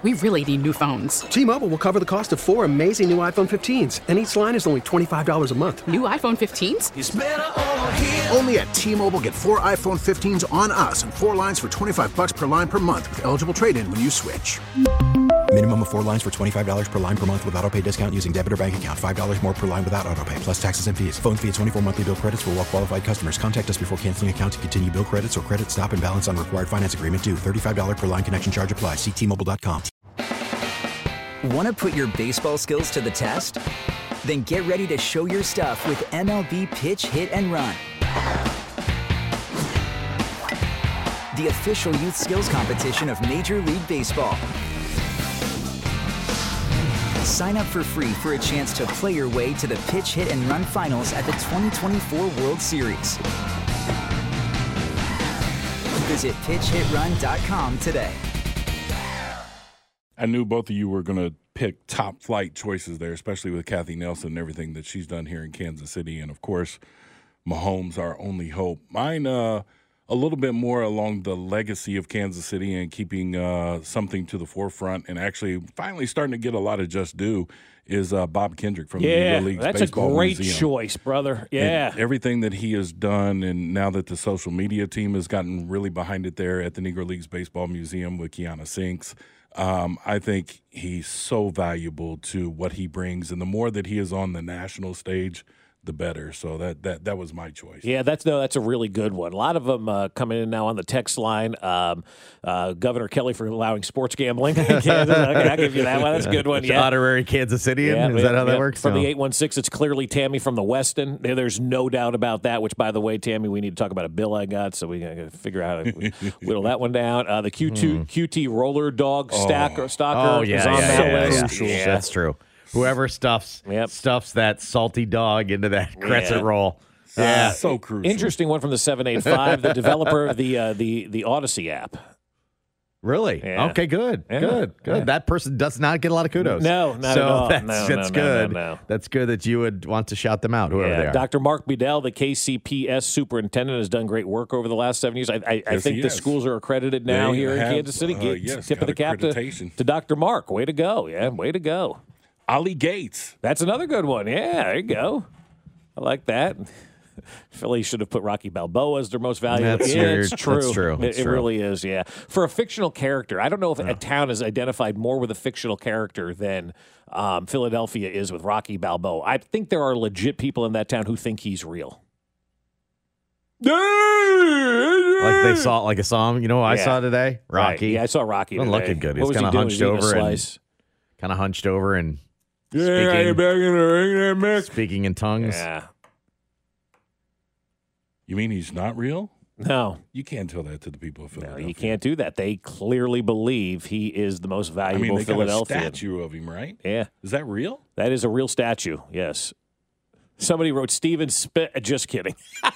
We really need new phones. T-Mobile will cover the cost of 4 amazing new iPhone 15s, and each line is only $25 a month. New iPhone 15s? It's better over here. Only at T-Mobile, get 4 iPhone 15s on us and 4 lines for $25 per line per month with eligible trade-in when you switch. Minimum of 4 lines for $25 per line per month with autopay discount using debit or bank account. $5 more per line without autopay, plus taxes and fees. Phone fee at 24 monthly bill credits for well-qualified customers. Contact us before canceling account to continue bill credits or credit stop and balance on required finance agreement due. $35 per line connection charge applies. See T-Mobile.com. Want to put your baseball skills to the test? Then get ready to show your stuff with MLB Pitch, Hit, and Run. The official youth skills competition of Major League Baseball. Sign up for free for a chance to play your way to the Pitch, Hit, and Run finals at the 2024 World Series. Visit pitchhitrun.com today. I knew both of you were going to pick top flight choices there, especially with Kathy Nelson and everything that she's done here in Kansas City. And, of course, Mahomes, our only hope. Mine, a little bit more along the legacy of Kansas City and keeping something to the forefront and actually finally starting to get a lot of just due is Bob Kendrick from the Negro Leagues that's Baseball a great Museum. choice, brother. Yeah. And everything that he has done, and now that the social media team has gotten really behind it there at the Negro Leagues Baseball Museum with Kiana Sinks, I think he's so valuable to what he brings. And the more that he is on the national stage, the better. So that was my choice. Yeah, that's a really good one. A lot of them coming in now on the text line. Governor Kelly for allowing sports gambling. Kansas. Okay, I'll give you that one. That's a good one. Yeah. Honorary Kansas Cityan? Is that how that works? From the 816, it's clearly Tammy from the Weston. There's no doubt about that, which, by the way, Tammy, we need to talk about a bill I got, so we got to figure out how to whittle that one down. The QT roller dog stalker is on that list. Yeah, that's true. Whoever stuffs that salty dog into that crescent roll. Yeah, so crucial. Interesting one from the 785, the developer of the Odyssey app. Really? Yeah. Okay, good. Yeah. Good. Yeah. That person does not get a lot of kudos. No, not so at all. That's good. No. That's good that you would want to shout them out, whoever they are. Dr. Mark Bedell, the KCPS superintendent, has done great work over the last 7 years. I think the schools are accredited now here in Kansas City. Tip of the cap to Dr. Mark. Way to go. Yeah, way to go. Ollie Gates. That's another good one. Yeah, there you go. I like that. Philly should have put Rocky Balboa as their most valuable. It's true. That's true. It really is, yeah. For a fictional character, I don't know if a town is identified more with a fictional character than Philadelphia is with Rocky Balboa. I think there are legit people in that town who think he's real. Like they saw, like a song. You know what I saw today? Rocky. Right. Yeah, I saw Rocky today. Looking good. He's kind of hunched over and Speaking, back in the ring there, Mick. Speaking in tongues. Yeah. You mean he's not real? No. You can't tell that to the people of Philadelphia. No, you can't do that. They clearly believe he is the most valuable Philadelphian. Got a statue of him, right? Yeah. Is that real? That is a real statue, yes. Somebody wrote Steven Spit. Just kidding.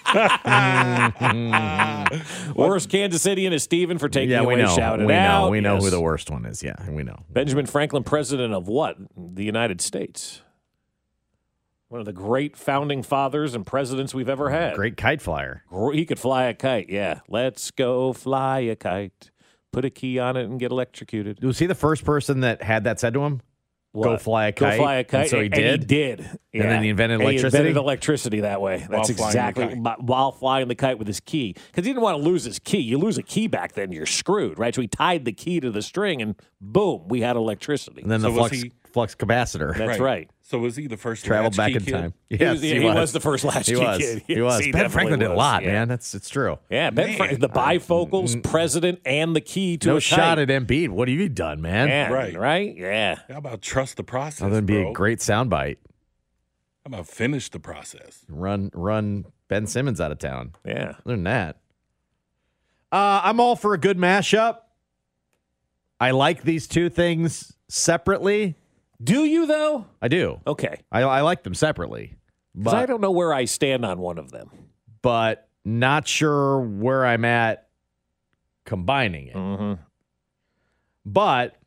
Worst Kansas City is Steven for taking away shouted out. We know who the worst one is. Yeah, we know. Benjamin Franklin, president of what? The United States. One of the great founding fathers and presidents we've ever had. Great kite flyer. He could fly a kite, yeah. Let's go fly a kite. Put a key on it and get electrocuted. Was he the first person that had that said to him? What? Go fly a kite. Go fly a kite. And so he did. And he did. Yeah. And then he invented electricity. He invented electricity that way. That's exactly while flying the kite with his key. Because he didn't want to lose his key. You lose a key back then, you're screwed, right? So he tied the key to the string, and boom, we had electricity. And then the flux capacitor. That's right. So was he the first traveled back in kid? time? Yes, he was the first latchkey kid. He was. Yes, Ben Franklin did a lot, yeah. man. It's true. Yeah, Ben Franklin, the bifocals, president, and the key to a shot kite. at Embiid. What have you done, man? Right. Yeah. How about trust the process, Other than be a great soundbite. How about finish the process? Run Ben Simmons out of town. Yeah. Other than that. I'm all for a good mashup. I like these two things separately. Do you, though? I do. Okay. I like them separately. Because I don't know where I stand on one of them. But not sure where I'm at combining it. Mm-hmm. But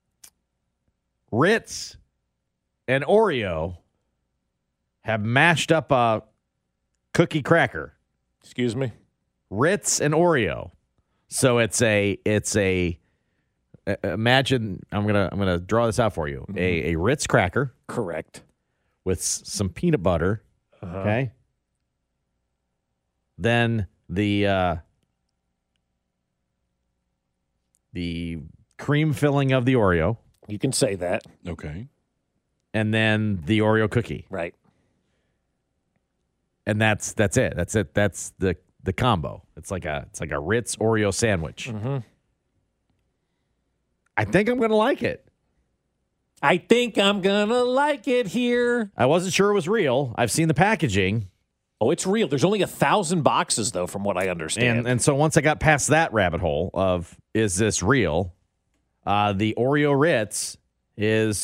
Ritz and Oreo have mashed up a cookie cracker. Excuse me? Ritz and Oreo. So it's a imagine I'm gonna draw this out for you. A Ritz cracker, Correct. with some peanut butter. Okay. Then the cream filling of the Oreo, You can say that. Okay. and then the Oreo cookie, Right. and that's it. That's it. That's the combo. It's like a Ritz Oreo sandwich. I think I'm gonna like it. I think I'm going to like it here. I wasn't sure it was real. I've seen the packaging. Oh, it's real. There's only 1,000 boxes, though, from what I understand. And so once I got past that rabbit hole of is this real, the Oreo Ritz is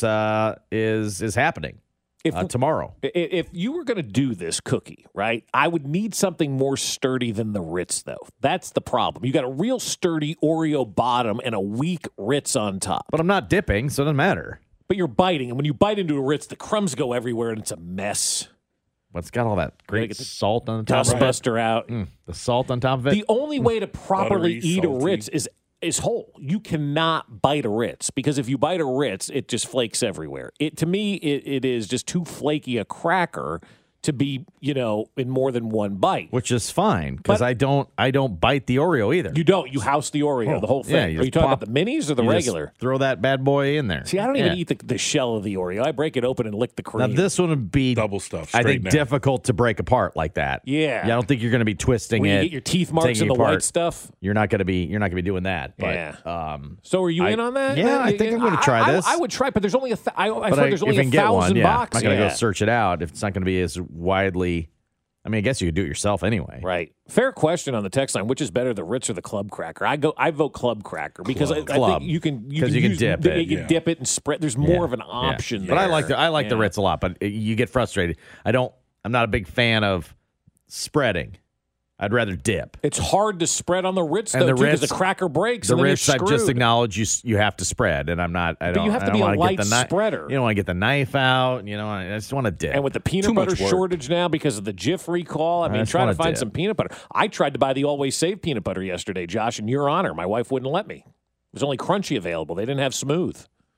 happening tomorrow. If you were going to do this cookie, right, I would need something more sturdy than the Ritz, though. That's the problem. You got a real sturdy Oreo bottom and a weak Ritz on top. But I'm not dipping, so it doesn't matter. But you're biting, and when you bite into a Ritz, the crumbs go everywhere, and it's a mess. But it's got all that great get the salt on the top of it. Dustbuster out. The salt on top of it. The only way to properly Buttery, eat a salty. Ritz is whole. You cannot bite a Ritz because if you bite a Ritz, it just flakes everywhere. To me, it is just too flaky a cracker to be, in more than one bite. Which is fine because But- I don't bite the Oreo either. You don't. You house the Oreo, the whole thing. Yeah, you Are you just talking pop- about the minis or the You just regular? throw that bad boy in there. See, I don't even eat the shell of the Oreo. I break it open and lick the cream. Now this one would be Double stuff. I straight think now. difficult to break apart like that. Yeah. I don't think you're going to be twisting Where it. you get your teeth marks taking in the it apart. white stuff. You're not going to be doing that. But Yeah. So are you in on that? yeah, I think I'm gonna try this. I would try, but there's only I've but heard there's only if I can get 1,000 one, boxes. I'm not going to go search it out if it's not going to be as widely. I mean, I guess you could do it yourself anyway. Right. Fair question on the text line. Which is better, the Ritz or the Club Cracker? I vote Club Cracker because I Club. think you can can dip it. You can dip it and spread. There's more of an option there. But I like the Ritz a lot. But you get frustrated. I'm not a big fan of spreading. I'd rather dip. It's hard to spread on the Ritz And though, the too, because Ritz- the cracker breaks. The and then Ritz, you're I've just screwed. acknowledged you have to spread, and I'm not. you have to be a light spreader. You don't want to get the knife out. I just want to dip. And with the peanut Too much butter work. shortage now because of the Jif recall, I mean, just trying to wanna find dip. some peanut butter. I tried to buy the Always Save peanut butter yesterday, Josh, in your honor. My wife wouldn't let me. It was only crunchy available. They didn't have smooth.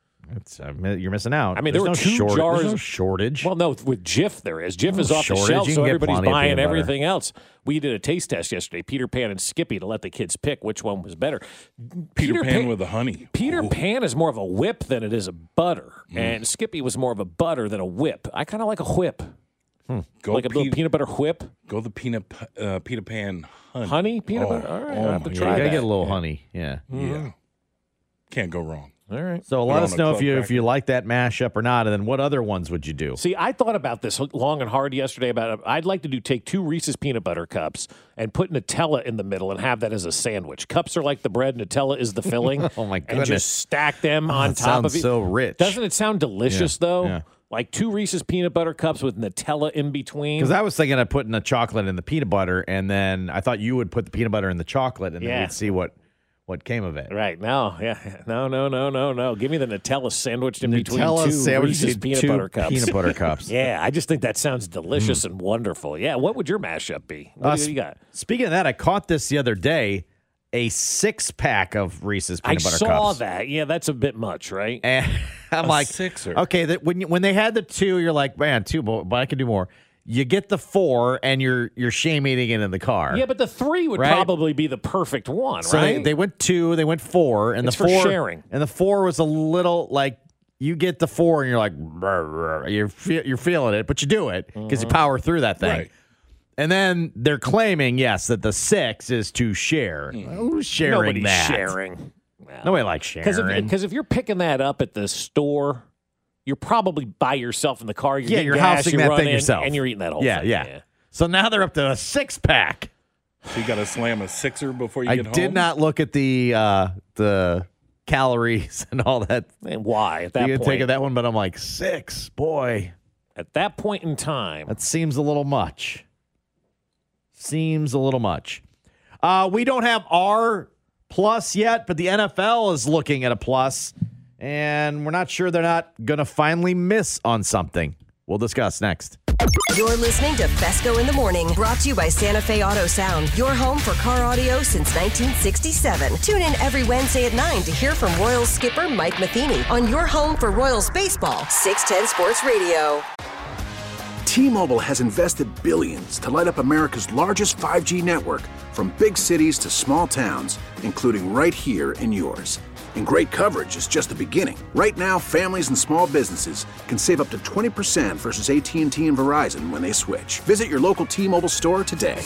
You're missing out. I mean, There's there were no 2 shortage. jars. There's no shortage. Well, no, with Jif there is. Jif No is off the shortage. shelf, You so can get everybody's plenty of buying peanut butter. everything else. We did a taste test yesterday, Peter Pan and Skippy, to let the kids pick which one was better. Peter Pan with the honey. Peter Ooh. Pan is more of a whip than it is a butter, and Skippy was more of a butter than a whip. I kind of like a whip, Go like a little peanut butter whip. Go the Peter Pan honey. Honey peanut Oh, butter? All right, oh I'll have to my try you gotta that. get a little honey. Yeah. Yeah. Can't go wrong. All right. So Put let on us a know club if cracker. you like that mashup or not, and then what other ones would you do? See, I thought about this long and hard yesterday. I'd like to take 2 Reese's peanut butter cups and put Nutella in the middle and have that as a sandwich. Cups are like the bread, Nutella is the filling. Oh, my And goodness. just stack them on That top of sounds it. so rich. Doesn't it sound delicious Yeah, though? yeah. Like 2 Reese's peanut butter cups with Nutella in between. Because I was thinking of putting the chocolate in the peanut butter, and then I thought you would put the peanut butter in the chocolate, and then Yeah. we'd see what came of it. Right. No. No. Give me the Nutella sandwiched in between Nutella 2 sandwich Reese's in peanut 2 butter cups. peanut butter cups. Yeah, I just think that sounds delicious and wonderful. Yeah, what would your mashup be? What do you got? Speaking of that, I caught this the other day, a 6-pack of Reese's I peanut butter saw cups. that. Yeah, that's a bit much, right? And I'm like, sixer. okay, when they had the 2, you're like, man, 2, but I can do more. You get the 4, and you're shame eating it in the car. Yeah, but the 3 would Right? probably be the perfect one, So right? they went 2, they went 4, and It's the for 4 sharing. and the 4 was a little like you get the 4 and you're like you're feeling it, but you do it because you power through that thing. Right. And then they're claiming yes that the 6 is to share. Who's sharing Nobody's that? sharing. Nobody likes sharing. Because if you're picking that up at the store, you're probably by yourself in the car. You're yeah, getting you're gas, housing you that run thing in, yourself, and you're eating that whole yeah, thing. Yeah. So now they're up to a 6-pack. So you got to slam a 6er before you I get home? did not look at the calories and all that. And why at that You point? take of that one, but I'm like 6, boy. At that point in time, That seems a little much. Seems a little much. We don't have our plus yet, but the NFL is looking at a plus, and we're not sure they're not going to finally miss on something. We'll discuss next. You're listening to Fesco in the Morning, brought to you by Santa Fe Auto Sound, your home for car audio since 1967. Tune in every Wednesday at 9 to hear from Royals skipper Mike Matheny on your home for Royals baseball, 610 Sports Radio. T-Mobile has invested billions to light up America's largest 5G network, from big cities to small towns, including right here in yours. And great coverage is just the beginning. Right now, families and small businesses can save up to 20% versus AT&T and Verizon when they switch. Visit your local T-Mobile store today.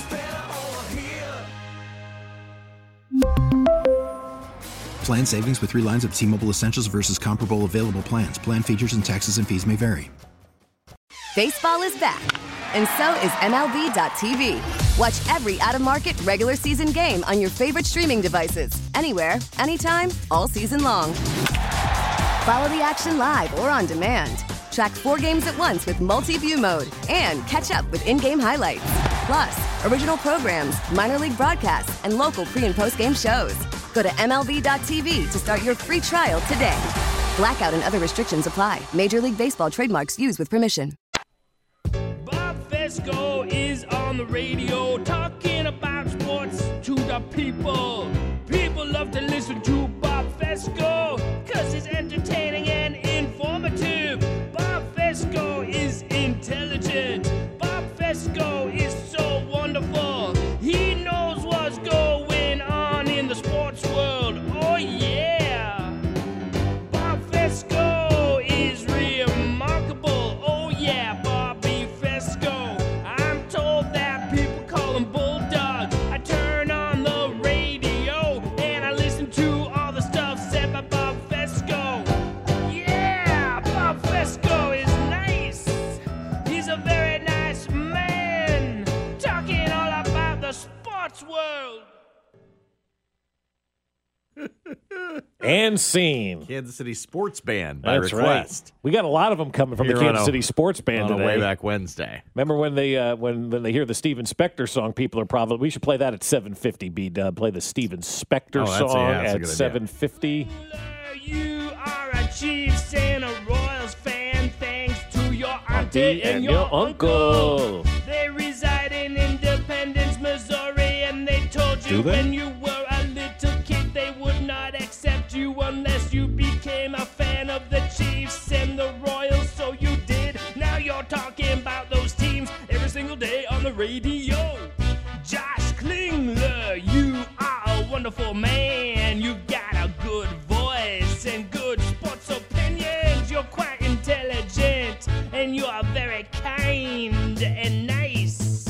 Plan savings with 3 lines of T-Mobile Essentials versus comparable available plans. Plan features and taxes and fees may vary. Baseball is back, and so is MLB.tv. Watch every out-of-market regular season game on your favorite streaming devices, anywhere, anytime, all season long. Follow the action live or on demand. Track 4 games at once with multi-view mode and catch up with in-game highlights. Plus, original programs, minor league broadcasts, and local pre- and post-game shows. Go to MLB.tv to start your free trial today. Blackout and other restrictions apply. Major League Baseball trademarks used with permission. Bob Fesco is on the radio talking about sports to the people. People love to listen to Bob Fesco because he's entertaining and informative. Bob Fesco is intelligent. Bob Fesco is so wonderful. He knows what's going on in the sports world. Oh, yeah. Bob Fesco is remarkable. Oh, yeah, Bobby Fesco. I'm told that people call him Bulldog. I turn on the radio and I listen to all the stuff said by Bob Fesco. Yeah, Bob Fesco is nice. He's a very nice man, talking all about the sports world. And scene. Kansas City Sports Band by That's request. right. We got a lot of them coming from Here the Kansas on a- City Sports Band on a today. way back Wednesday. Remember when they hear the Steven Spector song, people are probably, we should play that at 7:50, B-Dub. Play the Steven Spector song that's a at good 7:50. You are a Chiefs and a Royals fan, thanks to your auntie and your uncle. They reside in Independence, Missouri, and they told you Do they? when you were a little kid they would not accept you unless you became a fan of the Chiefs and the Royals. So you did. Now you're talking about those teams every single day on the radio. Josh Klingler, you are a wonderful man. You got a good voice and good sports opinions. You're quite intelligent and you are very kind and nice.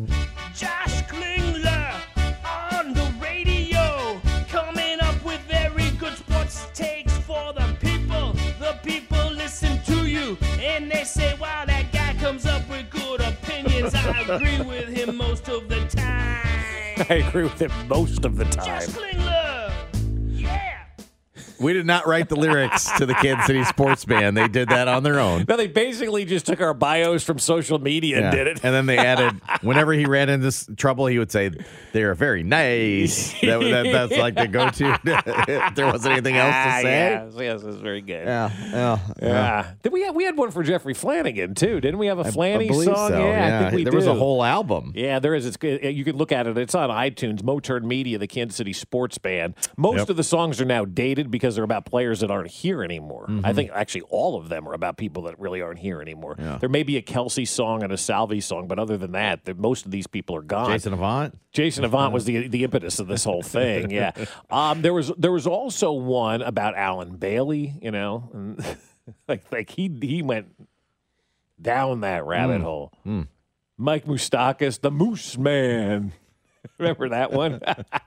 Josh Klingler on the radio, coming up with very good sports takes for the people. The people listen to you and they say, wow, that guy comes up with good opinions. I agree with him most of the time. I agree with him most of the time. Josh Klingler, yeah. We did not write the lyrics to the Kansas City Sports Band. They did that on their own. No, they basically just took our bios from social media and did it. And then they added, whenever he ran into trouble, he would say, they're very nice. That's like the go-to. If there wasn't anything else to say. Yes, that's very good. Yeah. Did we had one for Jeffrey Flanagan, too. Didn't we have a Flanny believe song? so, Yeah, I think we there do. was a whole album. Yeah, there is. You can look at it. It's on iTunes. Moturn Media, the Kansas City Sports Band. Most of the songs are now dated because they're about players that aren't here anymore. I think actually all of them are about people that really aren't here anymore. Yeah. There may be a Kelsey song and a Salvi song, but other than that, most of these people are gone. Jason Avant? Jason Avant was the impetus of this whole thing. Yeah. There was also one about Alan Bailey. You know, and like he went down that rabbit hole. Mike Moustakas, the Moose Man. Remember that one?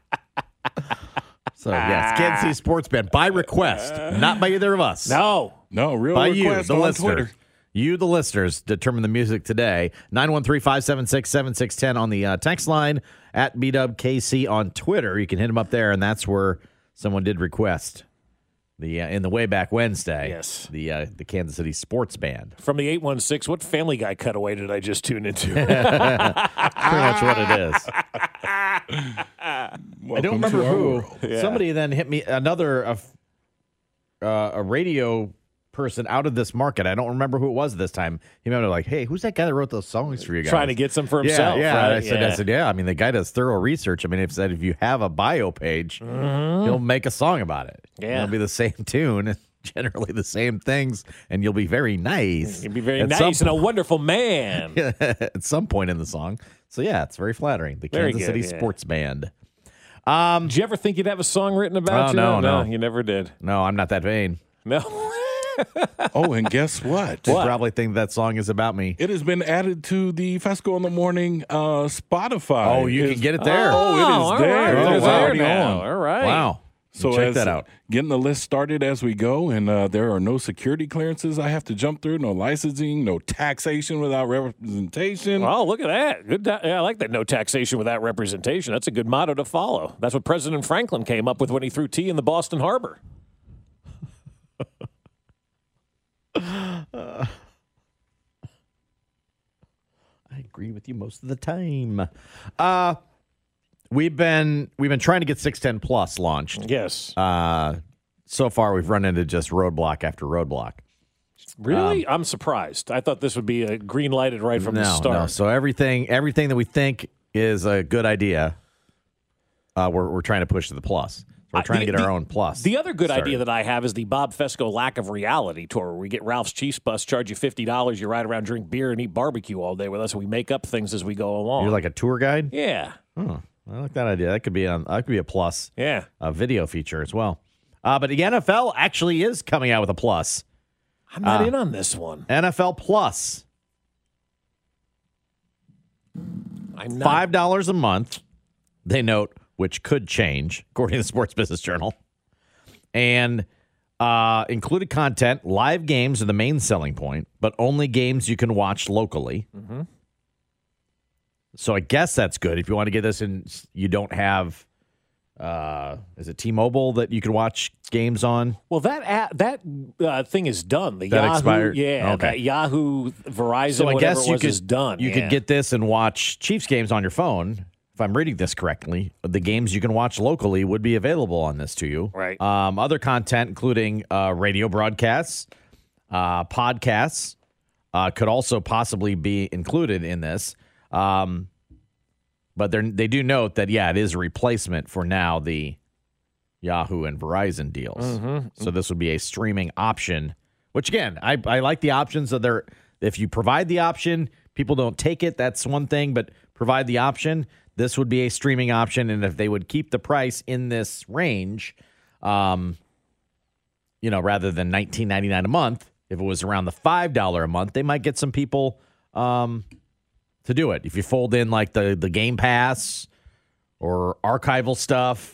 So, yes, Kansas City Sports Band by request, not by either of us. No, real by you, request the on listener. Twitter. You, the listeners, determine the music today. 913-576-7610 on the text line, at BWKC on Twitter. You can hit them up there, and that's where someone did request in the way back Wednesday. Yes, the Kansas City Sports Band from the 816. What Family Guy cutaway did I just tune into? Pretty much what it is. I don't remember who. Yeah. Somebody then hit me another a radio person out of this market. I don't remember who it was this time. He might have like, hey, who's that guy that wrote those songs for you guys? Trying to get some for himself. Yeah. Right? I said, yeah. I mean, the guy does thorough research. I mean, if you have a bio page, he'll make a song about it. Yeah. It'll be the same tune, generally the same things, and you'll be very nice. You'll be very nice and a wonderful man. At some point in the song. So, yeah, it's very flattering. The Kansas City Sports Band. Did you ever think you'd have a song written about you? No, you never did. No, I'm not that vain. No. Oh, and guess what? You probably think that song is about me. It has been added to the Fesco in the Morning Spotify. Oh, you can get it there. It is there. Right. It is already on. All right. Wow. So check that out. Getting the list started as we go, and there are no security clearances I have to jump through, no licensing, no taxation without representation. Oh, look at that. Good. I like that. No taxation without representation. That's a good motto to follow. That's what President Franklin came up with when he threw tea in the Boston Harbor. I agree with you most of the time. We've been trying to get 610 Plus launched. Yes. So far, we've run into just roadblock after roadblock. Really? I'm surprised. I thought this would be a green lighted right from the start. No. So everything that we think is a good idea, we're trying to push to the Plus. We're trying to get our own Plus. The other good idea that I have is the Bob Fesco Lack of Reality tour, where we get Ralph's Chiefs Bus, charge you $50, you ride around, drink beer, and eat barbecue all day with us, and we make up things as we go along. You're like a tour guide? Yeah. Oh, I like that idea. That could be a plus. Yeah. A video feature as well. But the NFL actually is coming out with a Plus. I'm not in on this one. NFL Plus. I'm not. $5 a month, they note, which could change, according to the Sports Business Journal. And included content, live games are the main selling point, but only games you can watch locally. Mm-hmm. So I guess that's good. If you want to get this and you don't have, is it T-Mobile that you can watch games on? Well, that thing is done. The that Yahoo, expired? yeah, Okay. that Yahoo, Verizon, So I whatever guess it was, is done. You could get this and watch Chiefs games on your phone. If I'm reading this correctly, the games you can watch locally would be available on this to you. Right. Other content, including radio broadcasts, podcasts, could also possibly be included in this. But they do note that, it is a replacement for now the Yahoo and Verizon deals. Mm-hmm. So this would be a streaming option, which, again, I like the options. If you provide the option, people don't take it. That's one thing, but provide the option. This would be a streaming option, and if they would keep the price in this range, rather than $19.99 a month, if it was around the $5 a month, they might get some people to do it. If you fold in like the Game Pass or archival stuff,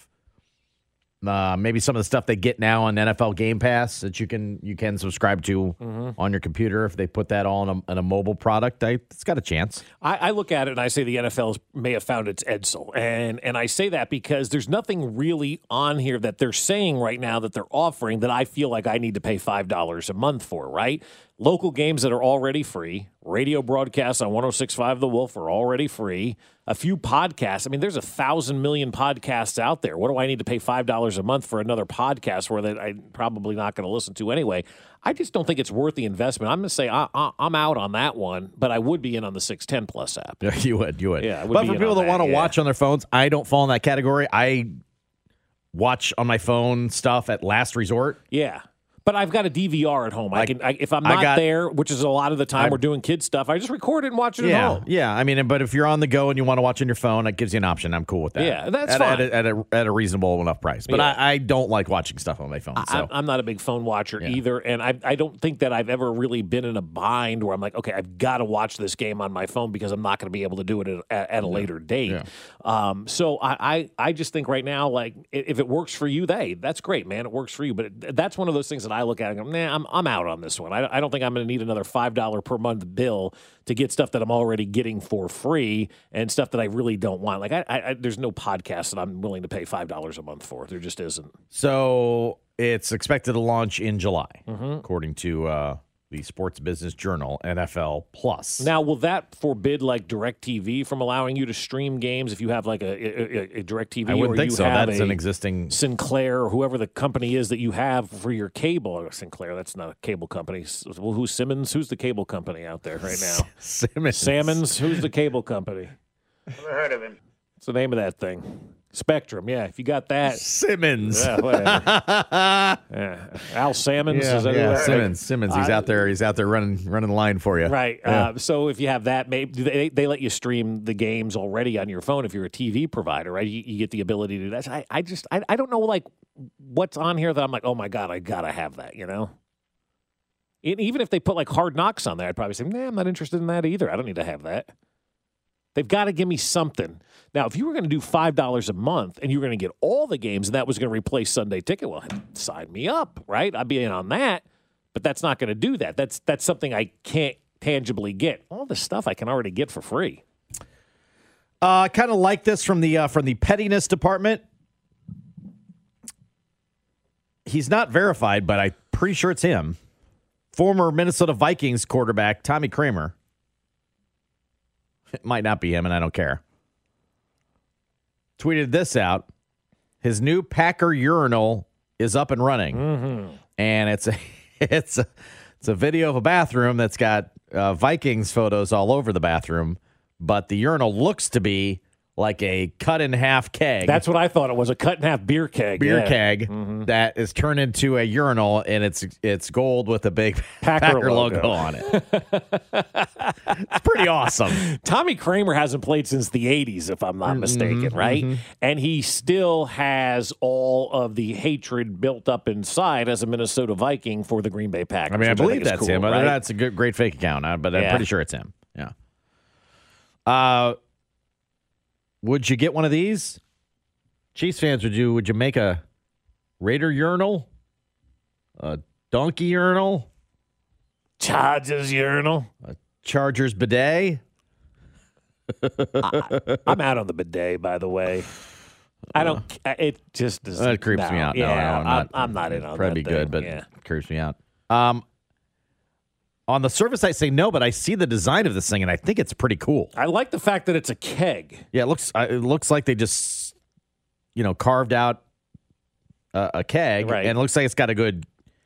maybe some of the stuff they get now on NFL Game Pass that you can subscribe to on your computer, if they put that all in a mobile product, it's got a chance. I look at it and I say the NFL may have found its Edsel. And I say that because there's nothing really on here that they're saying right now that they're offering that I feel like I need to pay $5 a month for, right? Local games that are already free. Radio broadcasts on 106.5 The Wolf are already free. A few podcasts. I mean, there's 1,000 million podcasts out there. What do I need to pay $5 a month for another podcast where that I'm probably not going to listen to anyway? I just don't think it's worth the investment. I'm going to say I'm out on that one, but I would be in on the 610 Plus app. Yeah, you would. Yeah, but for people that want to watch on their phones, I don't fall in that category. I watch on my phone stuff at last resort. Yeah. But I've got a DVR at home. If I'm not there, which is a lot of the time we're doing kid stuff, I just record it and watch it at home. Yeah, I mean, but if you're on the go and you want to watch on your phone, it gives you an option. I'm cool with that. Yeah, that's fine. At a reasonable enough price. But I don't like watching stuff on my phone. So. I'm not a big phone watcher either, and I don't think that I've ever really been in a bind where I'm like, okay, I've got to watch this game on my phone because I'm not going to be able to do it at a later date. Yeah. So I just think right now, like, if it works for you, that's great, man. It works for you. But that's one of those things that I look at and go, nah, I'm out on this one. I don't think I'm going to need another $5 per month bill to get stuff that I'm already getting for free and stuff that I really don't want. Like, there's no podcast that I'm willing to pay $5 a month for. There just isn't. So it's expected to launch in July, according to the Sports Business Journal, NFL Plus. Now, will that forbid like DirecTV from allowing you to stream games if you have like a DirecTV? I wouldn't or think you so. have That's an existing Sinclair or whoever the company is that you have for your cable. Or Sinclair, that's not a cable company. Well, who's Simmons? Who's the cable company out there right now? Salmons. Who's the cable company? Never heard of him. What's the name of that thing? Spectrum. Yeah, if you got that. Simmons. Yeah, whatever. Yeah. Al Salmons. Yeah, is that Simmons. He's out there. He's out there running the line for you. Right. Yeah. So if you have that, maybe they let you stream the games already on your phone if you're a TV provider, right? You get the ability to do that. I don't know like what's on here that I'm like, oh my God, I gotta have that. You know. Even if they put like Hard Knocks on there, I'd probably say, I'm not interested in that either. I don't need to have that. They've got to give me something. Now, if you were going to do $5 a month and you were going to get all the games and that was going to replace Sunday Ticket, well, sign me up, right? I'd be in on that, but that's not going to do that. That's something I can't tangibly get. All the stuff I can already get for free. Kind of like this from the pettiness department. He's not verified, but I'm pretty sure it's him. Former Minnesota Vikings quarterback Tommy Kramer. It might not be him, and I don't care. Tweeted this out. His new Packer urinal is up and running, and it's a video of a bathroom that's got Vikings photos all over the bathroom, but the urinal looks to be like a cut-in-half keg. That's what I thought it was, a cut-in-half beer keg. Keg that is turned into a urinal, and it's gold with a big Packer logo on it. It's pretty awesome. Tommy Kramer hasn't played since the 80s, if I'm not mistaken, right? And he still has all of the hatred built up inside as a Minnesota Viking for the Green Bay Packers. I mean, I believe that's cool, him. right? That's a great fake account, but I'm pretty sure it's him. Yeah. Would you get one of these? Chiefs fans, would you make a Raider urinal? A donkey urinal? Chargers urinal? A Chargers bidet? I'm out on the bidet, by the way. I don't. It just does. It creeps me out. Yeah, I'm not in on that. Probably thing. good, but it creeps me out. On the surface, I say no, but I see the design of this thing, and I think it's pretty cool. I like the fact that it's a keg. Yeah, it looks like they just, carved out a keg, right. and it looks like it's got a good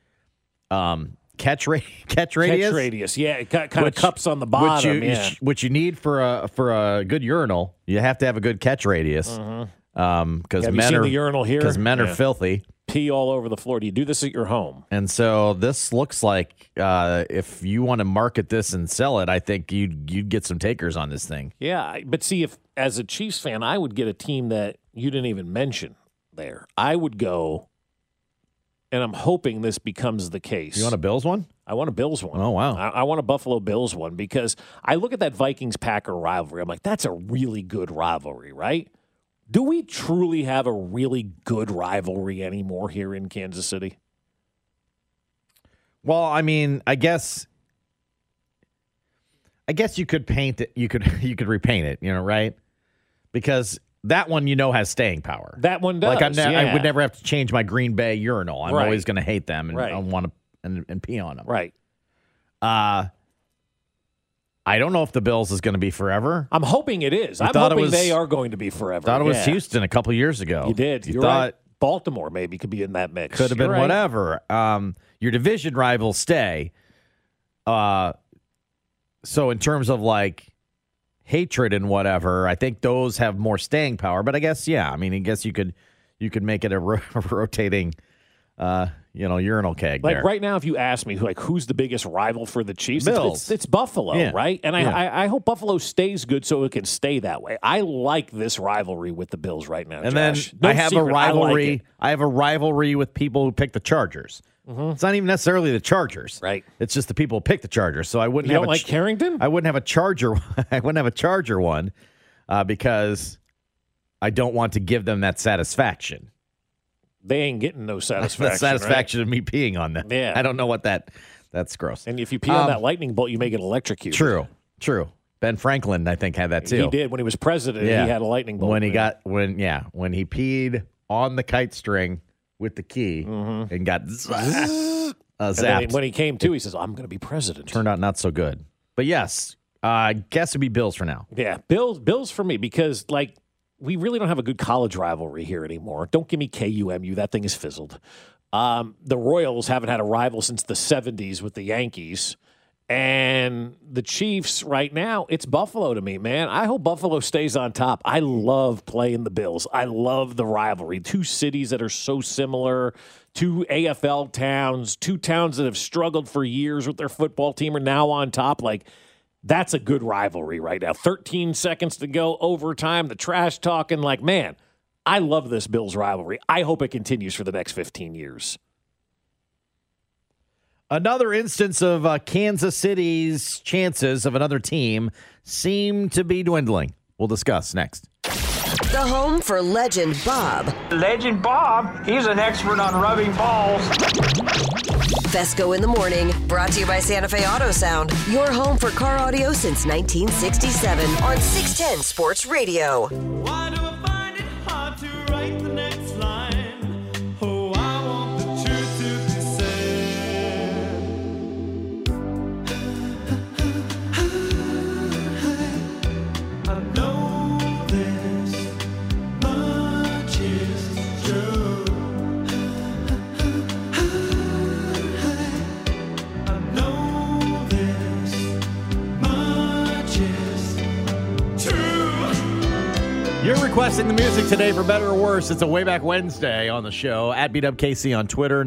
catch radius. Catch radius, yeah. It kind of cups on the bottom, which you need for a good urinal. You have to have a good catch radius. Because men are the urinal here? Because men are filthy. Pee all over the floor. Do you do this at your home? And so this looks like if you want to market this and sell it, I think you'd get some takers on this thing. Yeah, but see, if as a Chiefs fan, I would get a team that you didn't even mention there. I would go, and I'm hoping this becomes the case. You want a Bills one? I want a Bills one. Oh, wow. I want a Buffalo Bills one because I look at that Vikings-Packer rivalry. I'm like, that's a really good rivalry, right? Do we truly have a really good rivalry anymore here in Kansas City? Well, I mean, I guess you could paint it. You could repaint it, right? Because that one, has staying power. That one does. Like I would never have to change my Green Bay urinal. I'm always going to hate them and I want to and pee on them. Right. I don't know if the Bills is going to be forever. I'm hoping it is. I'm hoping they are going to be forever. Thought it was Houston a couple years ago. You did. You thought right. Baltimore maybe could be in that mix. Could have been whatever. Your division rivals stay. So in terms of like hatred and whatever, I think those have more staying power. But I guess I guess you could make it a rotating. Urinal keg. Like there. right now, if you ask me who's the biggest rival for the Chiefs, Bills. It's Buffalo, right? And I hope Buffalo stays good so it can stay that way. I like this rivalry with the Bills right now. And Josh. then I have a rivalry. I have a rivalry with people who pick the Chargers. It's not even necessarily the Chargers, right? It's just the people who pick the Chargers. So I wouldn't you have don't like Carrington. I wouldn't have a Charger. I wouldn't have a Charger one because I don't want to give them that satisfaction. They ain't getting no satisfaction. The satisfaction right? of me peeing on them. Yeah. I don't know what that's gross. And if you pee on that lightning bolt, you may get electrocuted. True. Ben Franklin, I think, had that too. He did. When he was president, he had a lightning bolt. When he when he peed on the kite string with the key and got And then when he came to, he says, I'm going to be president. Turned out not so good. But yes, I guess it'd be Bills for now. Yeah, Bills for me because, like, we really don't have a good college rivalry here anymore. Don't give me KUMU. That thing is fizzled. The Royals haven't had a rival since the 70s with the Yankees. And the Chiefs right now, it's Buffalo to me, man. I hope Buffalo stays on top. I love playing the Bills. I love the rivalry. Two cities that are so similar, two AFL towns, two towns that have struggled for years with their football team are now on top. Like, that's a good rivalry right now. 13 seconds to go, overtime, the trash talking. Like, man, I love this Bills rivalry. I hope it continues for the next 15 years. Another instance of Kansas City's chances of another team seem to be dwindling. We'll discuss next. The home for Legend Bob. Legend Bob, he's an expert on rubbing balls. Fesco in the Morning, brought to you by Santa Fe Auto Sound. Your home for car audio since 1967 on 610 Sports Radio. Why do I find it hard to write the next line? Oh, I want the truth to be said. I know this much is true. I know this much is true. You're requesting the music today for better or worse. It's a Way Back Wednesday on the show. At BWKC on Twitter,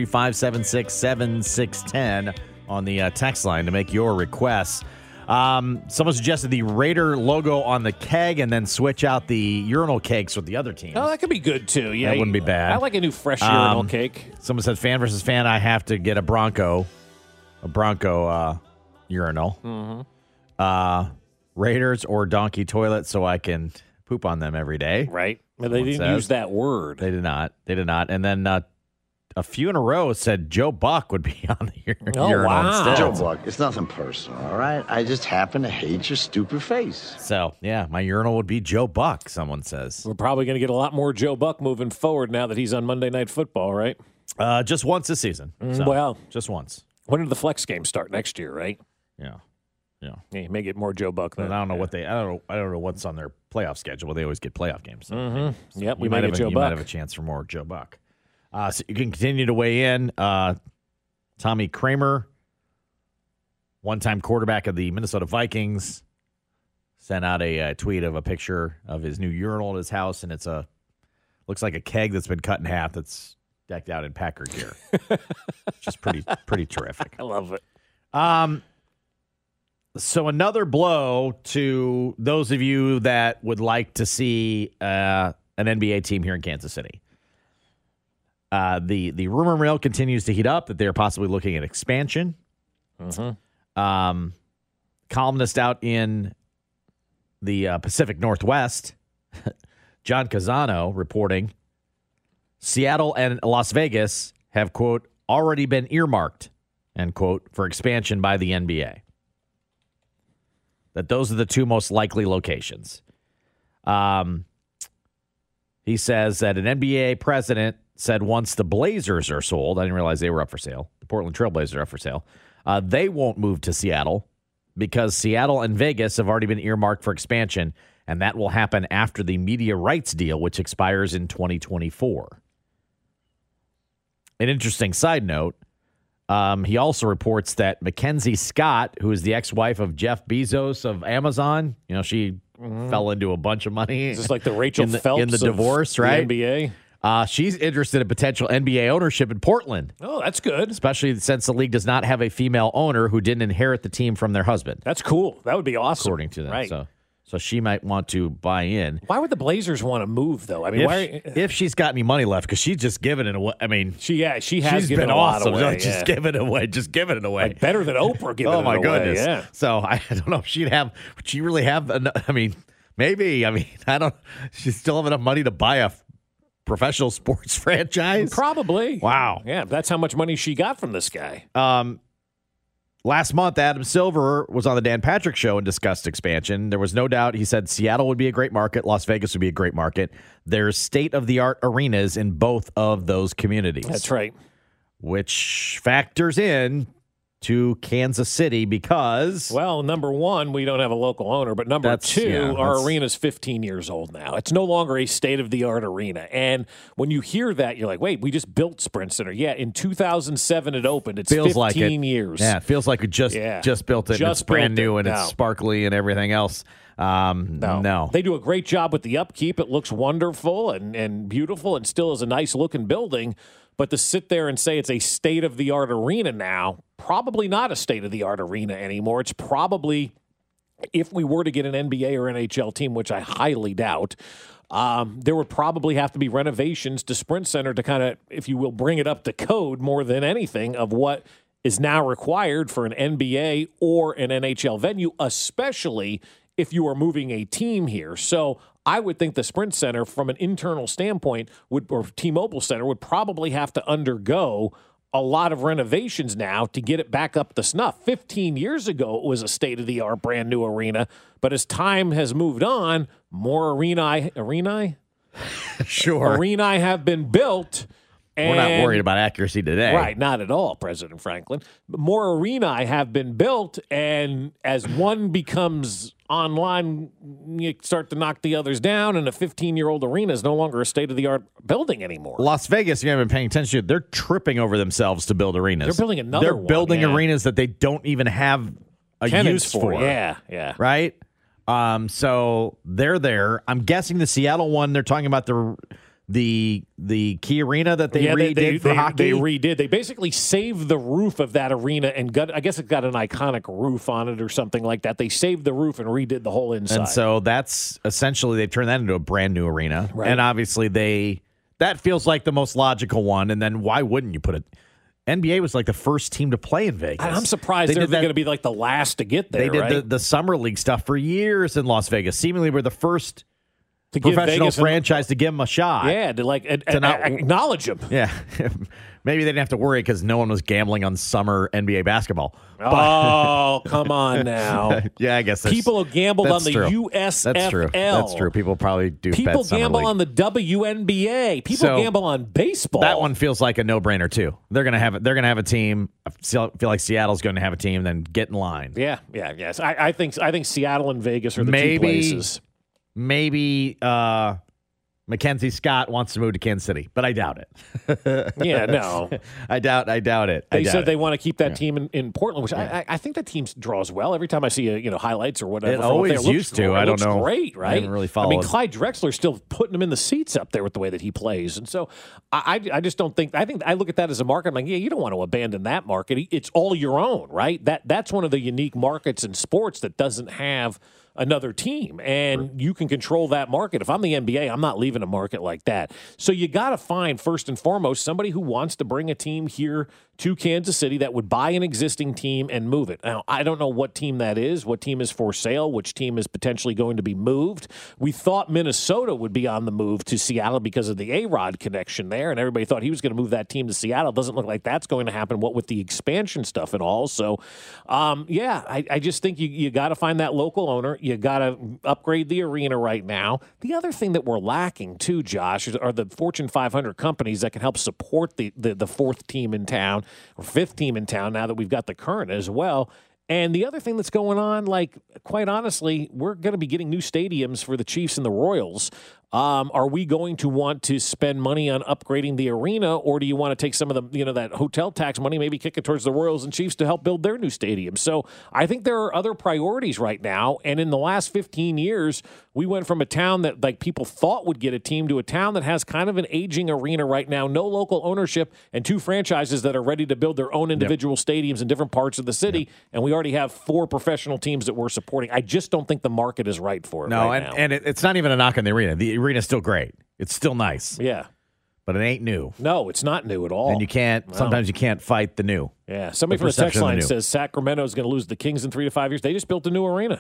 913-576-7610 on the text line to make your requests. Someone suggested the Raider logo on the keg and then switch out the urinal cakes with the other team. Oh, that could be good, too. Yeah, That wouldn't be bad. I like a new fresh urinal cake. Someone said fan versus fan, I have to get a Bronco urinal. Mm-hmm. Raiders or donkey toilet so I can poop on them every day. Right. Well, they didn't use that word. They did not. And then a few in a row said Joe Buck would be on the urinal instead. Joe Buck, it's nothing personal, all right? I just happen to hate your stupid face. So, yeah, my urinal would be Joe Buck, someone says. We're probably going to get a lot more Joe Buck moving forward now that he's on Monday Night Football, right? Just once this season. So, well, just once. When did the flex games start next year, right? Yeah. Yeah, you may get more Joe Buck then. I don't know I don't know what's on their playoff schedule. They always get playoff games. So Mm-hmm. Yep, we might might get Joe you Buck. might have a chance for more Joe Buck. So you can continue to weigh in. Tommy Kramer, one-time quarterback of the Minnesota Vikings, sent out a tweet of a picture of his new urinal at his house, and looks like a keg that's been cut in half that's decked out in Packer gear. Just pretty terrific. I love it. So another blow to those of you that would like to see an NBA team here in Kansas City. The rumor mill continues to heat up that they're possibly looking at expansion. Mm-hmm. Columnist out in the Pacific Northwest, John Casano, reporting Seattle and Las Vegas have, quote, already been earmarked, end quote, for expansion by the NBA. That those are the two most likely locations. He says that an NBA president said once the Blazers are sold, I didn't realize they were up for sale, the Portland Trailblazers are up for sale, they won't move to Seattle because Seattle and Vegas have already been earmarked for expansion, and that will happen after the media rights deal, which expires in 2024. An interesting side note, he also reports that Mackenzie Scott, who is the ex-wife of Jeff Bezos of Amazon, she fell into a bunch of money. Is this like the Rachel Phelps in the divorce, right? The NBA? She's interested in potential NBA ownership in Portland. Oh, that's good. Especially since the league does not have a female owner who didn't inherit the team from their husband. That's cool. That would be awesome. According to them. Right. So she might want to buy in. Why would the Blazers want to move, though? I mean, if she's got any money left, because she's just giving it away. I mean, she has she's given been a lot awesome. away. Just give it away. Just give it away. Like better than Oprah giving it away. Oh, my goodness. Yeah. So I don't know if would she really have, I mean, maybe. I mean, she still have enough money to buy a professional sports franchise? Probably. Wow. Yeah, that's how much money she got from this guy. Last month, Adam Silver was on the Dan Patrick Show and discussed expansion. There was no doubt. He said Seattle would be a great market. Las Vegas would be a great market. There's state-of-the-art arenas in both of those communities. That's right. which factors in to Kansas City because... Well, number one, we don't have a local owner, but number two, our arena's 15 years old now. It's no longer a state-of-the-art arena. And when you hear that, you're like, wait, we just built Sprint Center. Yeah, in 200007 it opened. It's feels 15 like it. years. Yeah, it feels like we just built it. And it's brand new and it's sparkly and everything else. No. They do a great job with the upkeep. It looks wonderful and beautiful and still is a nice-looking building. But to sit there and say it's a state-of-the-art arena now, probably not a state-of-the-art arena anymore. It's probably, if we were to get an NBA or NHL team, which I highly doubt, there would probably have to be renovations to Sprint Center to kind of, if you will, bring it up to code more than anything of what is now required for an NBA or an NHL venue, especially if you are moving a team here. So I would think the Sprint Center, from an internal standpoint, or T-Mobile Center, would probably have to undergo a lot of renovations now to get it back up to snuff. 15 years ago, it was a state-of-the-art, brand-new arena. But as time has moved on, more arenae have been built. We're not worried about accuracy today. Right, not at all, President Franklin. But more arenae have been built, and as one becomes online, you start to knock the others down, and a 15-year-old arena is no longer a state-of-the-art building anymore. Las Vegas, you haven't been paying attention to, they're tripping over themselves to build arenas. They're building another one. They're building arenas that they don't even have a tenants use for. Yeah. Right? So they're there. I'm guessing the Seattle one, they're talking about the key arena that they redid for hockey. They redid. They basically saved the roof of that arena and I guess it got an iconic roof on it or something like that. They saved the roof and redid the whole inside. And so that's essentially, they've turned that into a brand new arena. Right. And obviously that feels like the most logical one. And then why wouldn't you put it? NBA was like the first team to play in Vegas. I'm surprised they're going to be like the last to get there. They did the Summer League stuff for years in Las Vegas. Seemingly we're the first professional franchise to give them a shot. Yeah, to acknowledge them. Yeah. Maybe they didn't have to worry because no one was gambling on summer NBA basketball. Oh, come on now. Yeah, I guess people have gambled on the USFL. That's true. People probably do. People bet gamble Summer on the WNBA. People gamble on baseball. That one feels like a no-brainer too. They're gonna have a team. I feel like Seattle's going to have a team. Then get in line. Yes. I think Seattle and Vegas are the two places. Maybe Mackenzie Scott wants to move to Kansas City, but I doubt it. Yeah, no. I doubt it. They said they want to keep that team in Portland, which I think that team draws well. Every time I see highlights or whatever. It always used to. I don't know. Great, right? I didn't really follow. I mean, Clyde Drexler's still putting him in the seats up there with the way that he plays. And so I just don't think – I look at that as a market. I'm like, yeah, you don't want to abandon that market. It's all your own, right? That's one of the unique markets in sports that doesn't have – another team, and you can control that market. If I'm the NBA, I'm not leaving a market like that. So you got to find, first and foremost, somebody who wants to bring a team here to Kansas City that would buy an existing team and move it. Now, I don't know what team that is, what team is for sale, which team is potentially going to be moved. We thought Minnesota would be on the move to Seattle because of the A-Rod connection there, and everybody thought he was going to move that team to Seattle. Doesn't look like that's going to happen, what with the expansion stuff and all. So, I just think you got to find that local owner. You got to upgrade the arena right now. The other thing that we're lacking, too, Josh, are the Fortune 500 companies that can help support the fourth team in town or fifth team in town now that we've got the current as well. And the other thing that's going on, quite honestly, we're going to be getting new stadiums for the Chiefs and the Royals. Are we going to want to spend money on upgrading the arena, or do you want to take some of the, that hotel tax money, maybe kick it towards the Royals and Chiefs to help build their new stadium? So I think there are other priorities right now. And in the last 15 years, we went from a town that people thought would get a team to a town that has kind of an aging arena right now, no local ownership, and two franchises that are ready to build their own individual stadiums in different parts of the city. And we already have 4 professional teams that we're supporting. I just don't think the market is right for it right now. And it's not even a knock on the arena. The arena's still great. It's still nice. Yeah. But it ain't new. No, it's not new at all. And sometimes you can't fight the new. Yeah. Somebody from the text line says Sacramento is going to lose the Kings in 3 to 5 years. They just built a new arena.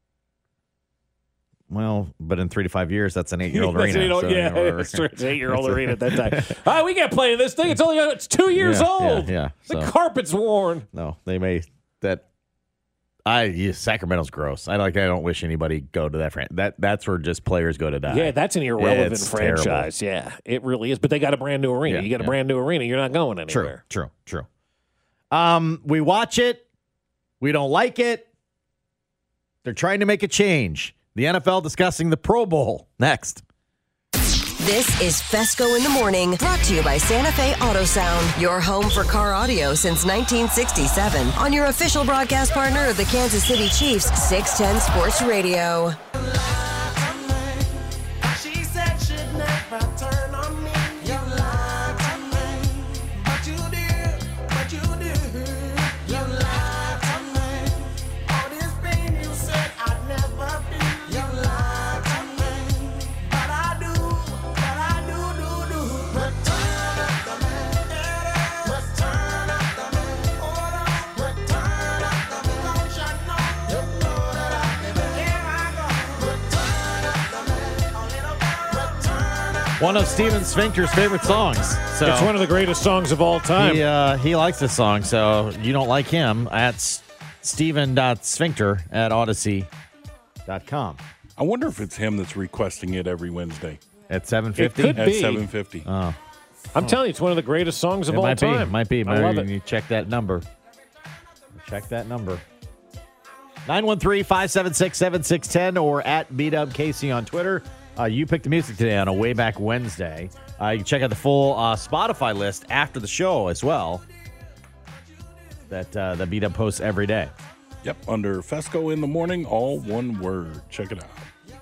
Well, but in 3 to 5 years, that's an 8-year-old arena. It's an 8-year-old arena at that time. All right, we can't play in this thing. It's 2 years old. Yeah. The carpet's worn. No, they may that. Sacramento's gross. I don't wish anybody go to that. That's where just players go to die. Yeah, that's an irrelevant It's franchise. terrible. Yeah, it really is. But they got a brand new arena. Yeah, You got a brand new arena. You're not going anywhere. True. We watch it. We don't like it. They're trying to make a change. The NFL discussing the Pro Bowl. Next. This is Fesco in the Morning, brought to you by Santa Fe Auto Sound, your home for car audio since 1967, on your official broadcast partner of the Kansas City Chiefs, 610 Sports Radio. She said she'd never turn on me. You lied to me, but you did, but you did. You lied to me. All this pain you said I'd never be. You lied to me, but I do, do. Return of the man, return of the man. Hold on, return of the man. Don't you know? You know that I've been here. I go. Return of the man, a little girl. Return of One of Steven Sphincter's favorite songs. So It's one of the greatest songs of all time. He likes this song, so you don't like him at Steven.Sphincter at Odyssey.com. I wonder if it's him that's requesting it every Wednesday. At 7:50? It could At be. 7:50. Oh. I'm telling you, it's one of the greatest songs of It all might time. Might be. I love it. You check that number. 913-576-7610 or at BWKC on Twitter. You picked the music today on a Way Back Wednesday. You can check out the full Spotify list after the show as well. That B-Dub posts every day. Yep, under Fesco in the Morning, all one word. Check it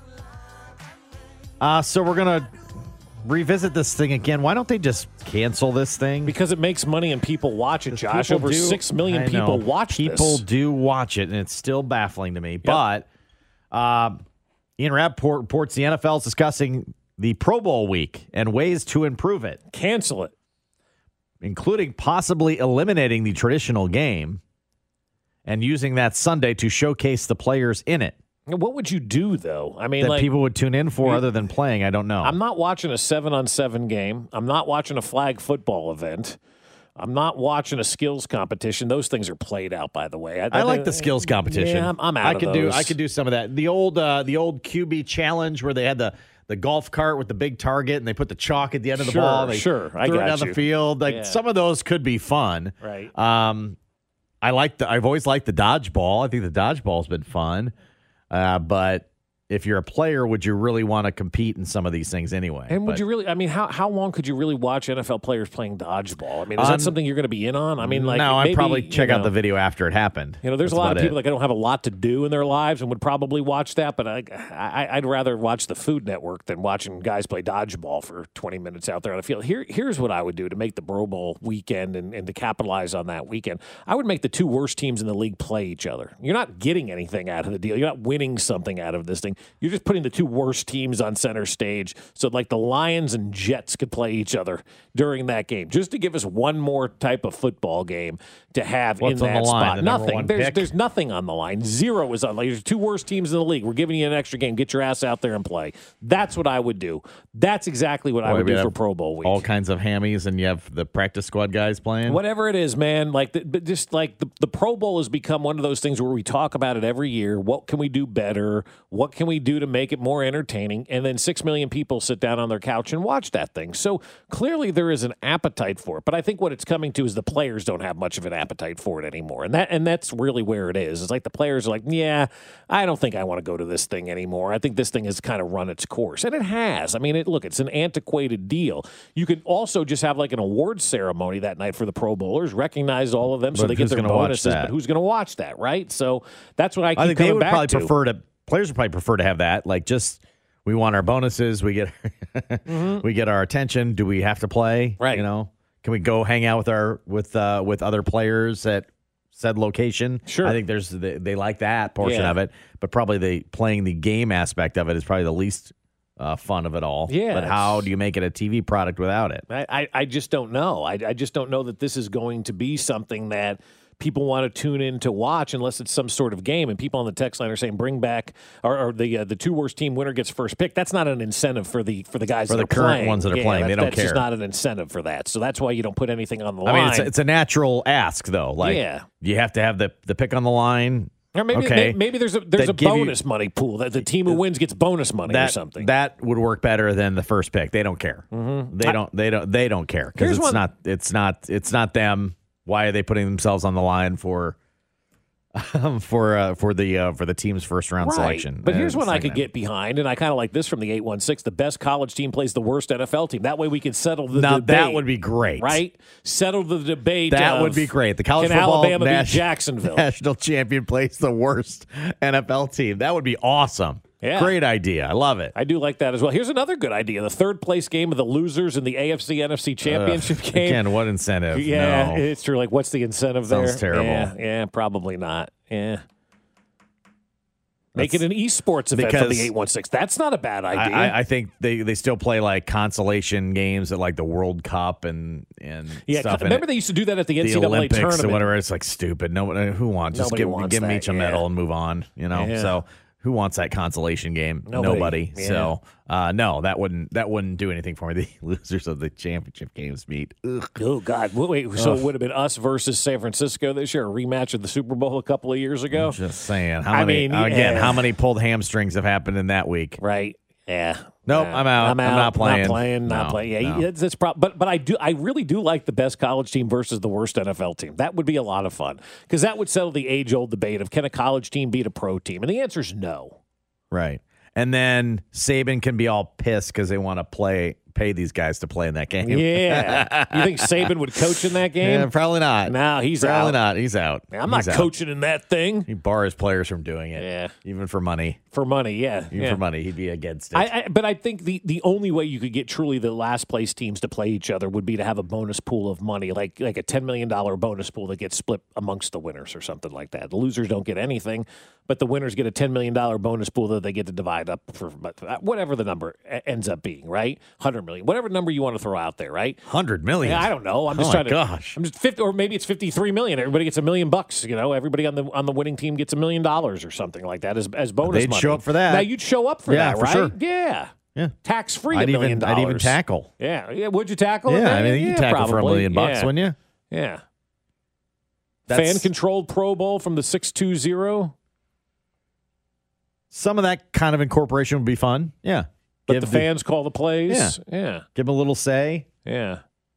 out. So we're going to revisit this thing again. Why don't they just cancel this thing? Because it makes money and people watch it, Josh. People Over do- 6 million I know. people watch People this. do watch it, and it's still baffling to me. But Ian Rappaport reports the NFL is discussing the Pro Bowl week and ways to improve it. Cancel it. Including possibly eliminating the traditional game and using that Sunday to showcase the players in it. What would you do, though? I mean, That like, people would tune in for other than playing, I don't know. I'm not watching a 7-on-7 game. I'm not watching a flag football event. I'm not watching a skills competition. Those things are played out, by the way. I like the skills competition. Yeah, I'm out of those. I could do some of that. The old QB challenge where they had the golf cart with the big target and they put the chalk at the end of the ball. They Sure, I threw it got down you. the field. Like Yeah. some of those could be fun. Right. I've always liked the dodgeball. I think the dodgeball's been fun. But if you're a player, would you really want to compete in some of these things anyway? And would But- you really? I mean, how long could you really watch NFL players playing dodgeball? I mean, is that something you're going to be in on? I mean, like, no, I'd maybe, probably check you out know, the video after it happened. You know, there's That's a lot of about people it. that don't have a lot to do in their lives and would probably watch that. But I'd rather watch the Food Network than watching guys play dodgeball for 20 minutes out there on the field. Here's what I would do to make the Pro Bowl weekend and to capitalize on that weekend. I would make the two worst teams in the league play each other. You're not getting anything out of the deal. You're not winning something out of this thing. You're just putting the two worst teams on center stage. So like the Lions and Jets could play each other during that game, just to give us one more type of football game to have What's in on that the line? spot. The number Nothing. one There's pick? there's nothing on the line. Zero is on. Like, there's two worst teams in the league. We're giving you an extra game. Get your ass out there and play. That's what I would do. That's exactly what I would we do have for Pro Bowl week. all kinds of hammies, and you have the practice squad guys playing. Whatever it is, man, like but just like the Pro Bowl has become one of those things where we talk about it every year. What can we do better? What can we do to make it more entertaining? And then 6 million people sit down on their couch and watch that thing. So clearly there is an appetite for it. But I think what it's coming to is the players don't have much of an appetite for it anymore. And that's really where it is. It's like the players are like, yeah, I don't think I want to go to this thing anymore. I think this thing has kind of run its course. And it has. I mean, it's an antiquated deal. You could also just have like an awards ceremony that night for the Pro Bowlers, recognize all of them so But they get who's their gonna watch bonuses. that? But who's going to watch that, right? So that's what I keep I think coming they would back probably to. players would probably prefer to have that. Like, just we want our bonuses. We get we get our attention. Do we have to play? Right. You know, can we go hang out with other players at said location? Sure. I think they like that portion Yeah. of it, but probably the playing the game aspect of it is probably the least fun of it all. Yeah, But how do you make it a TV product without it? I just don't know. I just don't know that this is going to be something that people want to tune in to watch unless it's some sort of game. And people on the text line are saying bring back or the two worst team winner gets first pick. That's not an incentive for the guys For that the are current playing. ones that are playing. They don't that's just care. not an incentive for that. So that's why you don't put anything on the I line. mean, it's a natural ask though. Like, Yeah. you have to have the pick on the line. Or maybe Okay. maybe there's a bonus money pool that the team who wins gets bonus money or something. That would work better than the first pick. They don't care. Mm-hmm. They don't care because it's not them. Why are they putting themselves on the line for the team's first round selection? But here's one I could get behind, and I kind of like this from the 816. The best college team plays the worst NFL team. That way we can settle the debate. That would be great. Right? Settle the debate. That would be great. The college can football Alabama beat Jacksonville? National champion plays the worst NFL team. That would be awesome. Yeah. Great idea. I love it. I do like that as well. Here's another good idea. The third place game of the losers in the AFC NFC championship game. Again, what incentive? Yeah, No. it's true. Like, what's the incentive there? Sounds terrible. Yeah, probably not. Yeah. Make it an esports event for the 816. That's not a bad idea. I think they still play like consolation games at like the World Cup and stuff. Remember they used to do that at the NCAA Olympics tournament or whatever. It's like stupid. Who wants? Just give them each a medal and move on. Yeah. So who wants that consolation game? Nobody. Yeah. So no, that wouldn't do anything for me. The losers of the championship games meet. Ugh. Oh God! Wait, so it would have been us versus San Francisco this year, a rematch of the Super Bowl a couple of years ago. I'm just saying. How many pulled hamstrings have happened in that week? Right. Yeah. Nope. I'm out. I'm not playing. Not playing. Yeah. No. That's but I really do like the best college team versus the worst NFL team. That would be a lot of fun because that would settle the age-old debate of can a college team beat a pro team, and the answer is no. Right. And then Saban can be all pissed because they want to pay these guys to play in that game. Yeah. You think Saban would coach in that game? Yeah, probably not. No, he's probably out. not. He's out. I'm not coaching in that thing. He bars players from doing it. Yeah. Even for money. For money, yeah. For money, he'd be against it. But I think the only way you could get truly the last place teams to play each other would be to have a bonus pool of money, like a $10 million bonus pool that gets split amongst the winners or something like that. The losers don't get anything, but the winners get a $10 million bonus pool that they get to divide up for whatever the number ends up being, right? 100 million, whatever number you want to throw out there, right? 100 million. Yeah, I don't know. I'm just trying to. Gosh. I'm just 50, or maybe it's 53 million. Everybody gets $1 million. You know, everybody on the winning team gets $1 million or something like that as bonus They'd money. show up for that. Now you'd show up for that, for right? sure. Yeah. Tax free. I'd $1 million. I'd even tackle. Yeah. Would you tackle? Yeah, I it? mean, you tackle for $1 million, wouldn't you? Yeah. Fan controlled Pro Bowl from the 620. Some of that kind of incorporation would be fun. Yeah. But the fans call the plays. Yeah. Give them a little say. Yeah.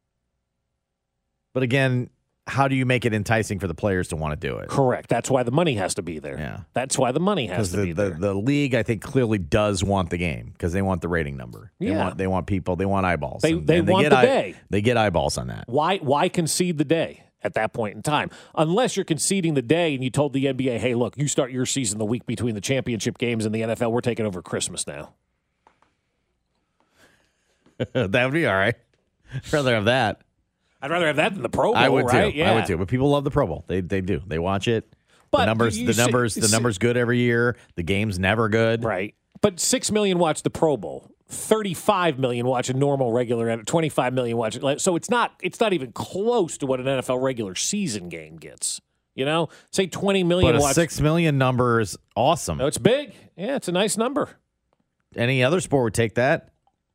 But again, how do you make it enticing for the players to want to do it? Correct. That's why the money has to be there. Yeah. That's why the money has to be there. The league, I think, clearly does want the game because they want the rating number. They want people. They want eyeballs. They want the day. They get eyeballs on that. Why concede the day at that point in time? Unless you're conceding the day and you told the NBA, hey, look, you start your season the week between the championship games and the NFL. We're taking over Christmas now. That would be all right. I'd rather have that. I'd rather have that than the Pro Bowl. I would right? too. Yeah. I would too. But people love the Pro Bowl. They do. They watch it. But the numbers good every year. The game's never good. Right. But 6 million watch the Pro Bowl. 35 million watch a normal regular. 25 million watch it. So it's not even close to what an NFL regular season game gets. You know, say 20 million. But a watch 6 million number is awesome. No, it's big. Yeah, it's a nice number. Any other sport would take that.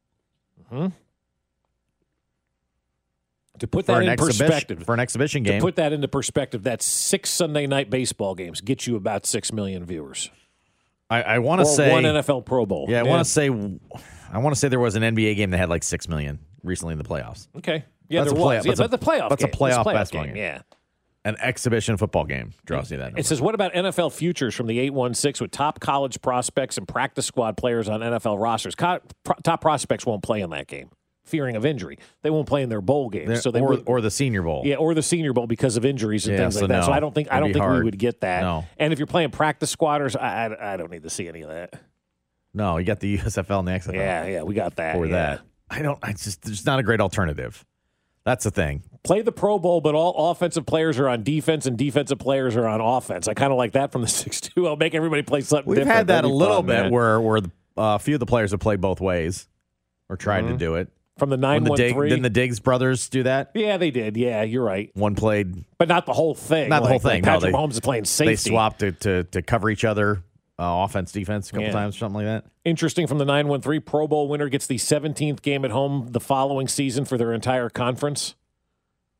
To put that in perspective. For an exhibition game. To put that into perspective, that's 6 Sunday night baseball games get you about 6 million viewers. I want to say one NFL Pro Bowl. Yeah, I want to say there was an NBA game that had like 6 million recently in the playoffs. Okay. Yeah, that's there was. But the playoff That's game. a playoff Playoff basketball game. Yeah. An exhibition football game draws you that number. It says, what about NFL futures from the 816 with top college prospects and practice squad players on NFL rosters? Top prospects won't play in that game, fearing of injury. They won't play in their bowl games. Or the Senior Bowl. Yeah, or the Senior Bowl because of injuries and things like that. So I don't think we would get that. No. And if you're playing practice squatters, I don't need to see any of that. No, you got the USFL and the XFL. Yeah, we got that. For that. There's not a great alternative. That's the thing. Play the Pro Bowl, but all offensive players are on defense and defensive players are on offense. I kind of like that from the 6-2. I'll make everybody play something different. We've had that a little bit man. where a few of the players have played both ways or tried to do it. From the 913. Didn't the Diggs brothers do that? Yeah, they did. Yeah, you're right. One played. But not the whole thing. Not the whole thing. Patrick Mahomes is playing safety. They swapped it to cover each other, offense, defense, a couple times or something like that. Interesting from the 913. Pro Bowl winner gets the 17th game at home the following season for their entire conference.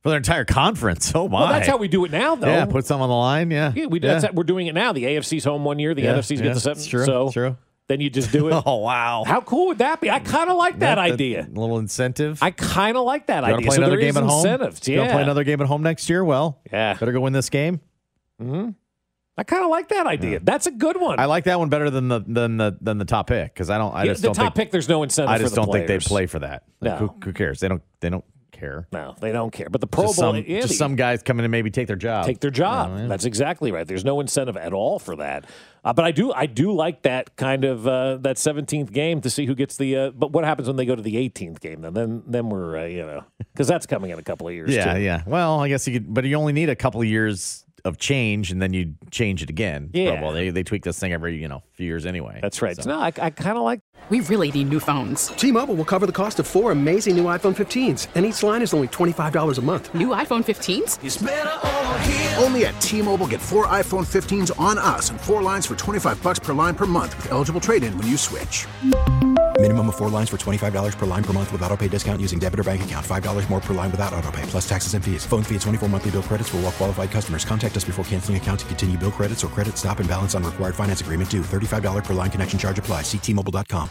For their entire conference. Oh, my. Well, that's how we do it now, though. Yeah, put some on the line, yeah. Yeah, we're doing it now. The AFC's home one year, the NFC's get the seven. It's true, so it's true. then you just do it. Oh, wow. How cool would that be? I kind of like that idea. A little incentive. I kind of like that You idea. play So another there game is at home? incentives. You want Yeah. to play another game at home next year? Well, better go win this game. Mm-hmm. I kind of like that idea. That's a good one. I like that one better than the top pick because I just don't the top think pick. There's no incentive. I just for the don't think they'd players. play for that. Like, No. who cares? They don't care. No, they don't care. But the Pro Just Bowl, some guys come in and maybe take their job. Take their job. Oh, yeah. That's exactly right. There's no incentive at all for that. But I do like that kind of that 17th game to see who gets the. But what happens when they go to the 18th game? Then we're because that's coming in a couple of years. Yeah, too. yeah. Well, I guess you could, but you only need a couple of years of change, and then you change it again. Yeah. Well, they tweak this thing every few years anyway. That's right. So. No, I kind of like. We really need new phones. T-Mobile will cover the cost of 4 amazing new iPhone 15s, and each line is only $25 a month. New iPhone 15s? It's better over here. Only at T-Mobile, get 4 iPhone 15s on us and 4 lines for $25 per line per month with eligible trade-in when you switch. Minimum of 4 lines for $25 per line per month with autopay discount using debit or bank account. $5 more per line without autopay, plus taxes and fees. Phone fee at 24 monthly bill credits for well-qualified customers. Contact us before canceling account to continue bill credits or credit stop and balance on required finance agreement due. $35 per line connection charge applies. See T-Mobile.com.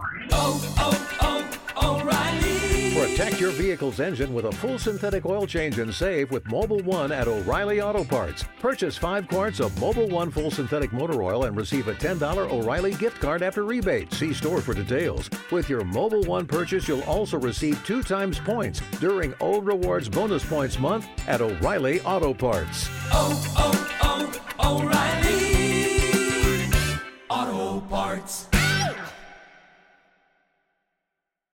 O'Reilly. Protect your vehicle's engine with a full synthetic oil change and save with Mobile One at O'Reilly Auto Parts. Purchase 5 quarts of Mobile One full synthetic motor oil and receive a $10 O'Reilly gift card after rebate. See store for details. With your Mobile One purchase, you'll also receive 2 times points during O Rewards Bonus Points Month at O'Reilly Auto Parts. O'Reilly Auto Parts.